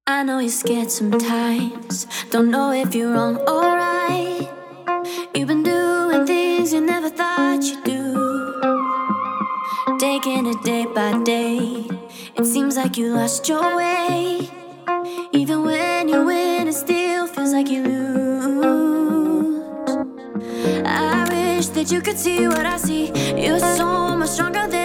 I know you're scared sometimes, don't know if you're wrong or right. You've been doing things you never thought you'd do, taking it day by day. It seems like you lost your way. Even when you win, it still feels like you lose. I wish that you could see what I see. You're so much stronger than